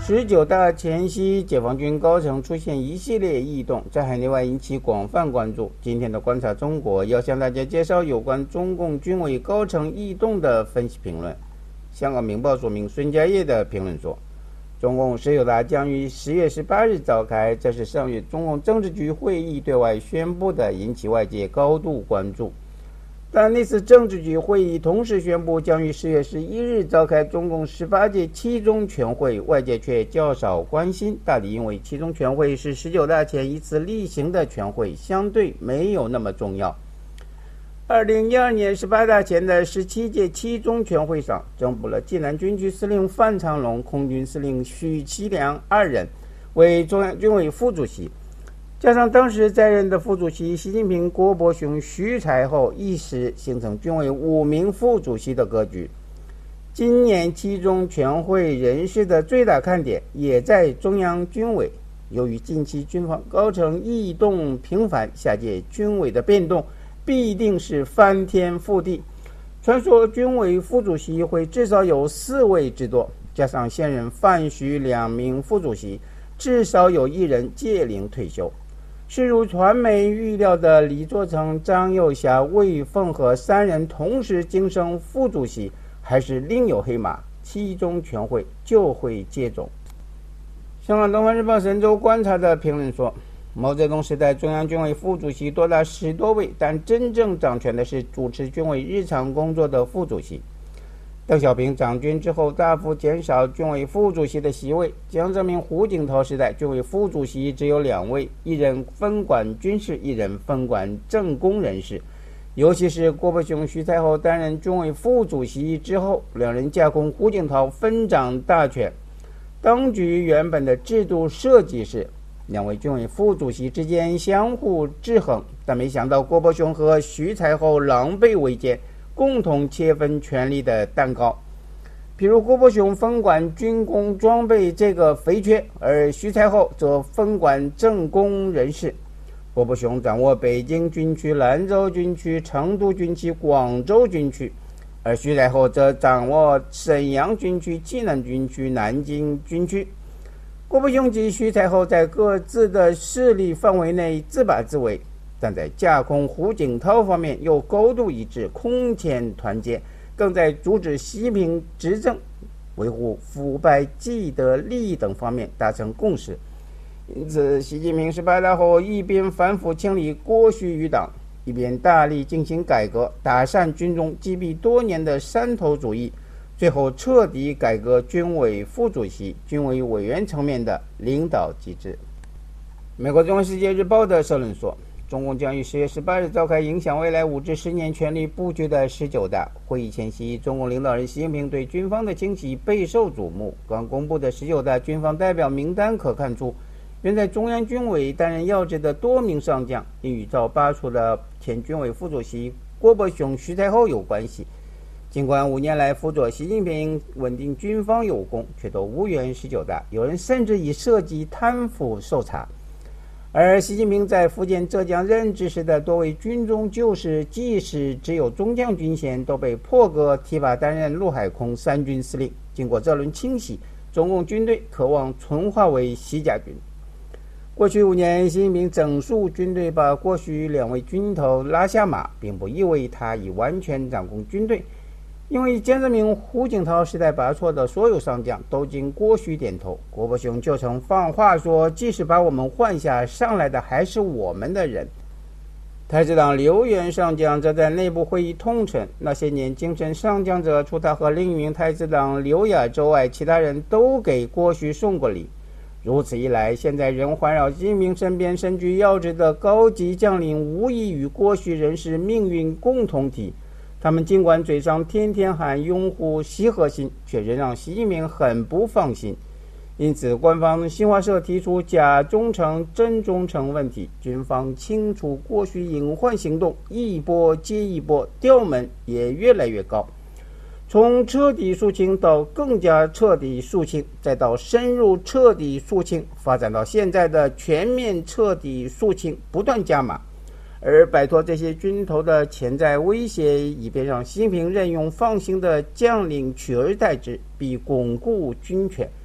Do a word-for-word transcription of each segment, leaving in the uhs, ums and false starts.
十九大前夕，解放军高层出现一系列异动，在海内外引起广泛关注。今天的观察中国要向大家介绍有关中共军委高层异动的分析评论。香港明报署名孙家业的评论说，中共十九大将于十月十八日召开，这是上月中共政治局会议对外宣布的，引起外界高度关注。但那次政治局会议同时宣布将于十月十一日召开中共十八届七中全会，外界却较少关心，大抵因为七中全会是十九大前一次例行的全会，相对没有那么重要。二零一二年十八大前的十七届七中全会上，增补了济南军区司令范长龙、空军司令许其良二人为中央军委副主席，加上当时在任的副主席习近平、郭伯雄、徐才厚，一时形成军委五名副主席的格局。今年七中全会人事的最大看点也在中央军委。由于近期军方高层异动频繁，下届军委的变动必定是翻天覆地。传说军委副主席会至少有四位之多，加上现任范徐两名副主席，至少有一人届龄退休。是如传媒预料的李作成、张又侠、魏凤和三人同时晋升副主席，还是另有黑马？七中全会就会接种。香港东方日报神州观察的评论说，毛泽东时代中央军委副主席多达十多位，但真正掌权的是主持军委日常工作的副主席。邓小平掌军之后，大幅减少军委副主席的席位。江泽民、胡锦涛时代，军委副主席只有两位，一人分管军事，一人分管政工人事。尤其是郭伯雄、徐才厚担任军委副主席之后，两人架空胡锦涛分掌大权。当局原本的制度设计是两位军委副主席之间相互制衡，但没想到郭伯雄和徐才厚狼狈为奸，共同切分权力的蛋糕。比如郭伯雄分管军工装备这个肥缺，而徐才厚则分管政工人事。郭伯雄掌握北京军区、兰州军区、成都军区、广州军区，而徐才厚则掌握沈阳军区、济南军区、南京军区。郭伯雄及徐才厚在各自的势力范围内自把自为，但在架空胡锦涛方面又高度一致，空前团结，更在阻止习近平执政、维护腐败既得利益等方面达成共识。因此，习近平十八大后一边反腐清理郭徐余党，一边大力进行改革，打散军中积弊多年的山头主义，最后彻底改革军委副主席、军委委员层面的领导机制。美国《中国世界日报》的社论说，中共将于十月十八日召开影响未来五至十年权力布局的十九大会议前夕，中共领导人习近平对军方的清洗备受瞩目。刚公布的十九大军方代表名单可看出，原在中央军委担任要职的多名上将，因与遭罢黜的前军委副主席郭伯雄、徐才厚有关系。尽管五年来辅佐习近平稳定军方有功，却都无缘十九大，有人甚至以涉及贪腐受查。而习近平在福建、浙江任职时的多位军中旧士，即使只有中将军衔，都被破格提拔担任陆海空三军司令。经过这轮清洗，中共军队渴望纯化为习家军。过去五年，习近平整肃军队，把郭徐两位军头拉下马，并不意味他已完全掌控军队。因为江泽民、胡锦涛时代拔错的所有上将都经郭徐点头，郭伯雄就曾放话说，即使把我们换下，上来的还是我们的人。太子党刘源上将则在内部会议痛陈，那些年精神上将者，除他和另一名太子党刘亚洲外，其他人都给郭徐送过礼。如此一来，现在仍环绕习近平身边身居要职的高级将领，无疑与郭徐人士命运共同体。他们尽管嘴上天天喊拥护习核心，却仍让习近平很不放心。因此，官方新华社提出假忠诚、真忠诚问题，军方清除郭徐隐患行动一波接一波，调门也越来越高。从彻底肃清到更加彻底肃清，再到深入彻底肃清，发展到现在的全面彻底肃清，不断加码。而摆脱这些军头的潜在威胁，以便让习近平任用放心的将领取而代之，必巩固军权。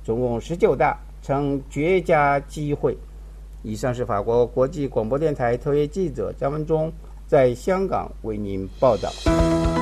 中共十九大成绝佳机会。以上是法国国际广播电台特约记者张文忠在香港为您报道。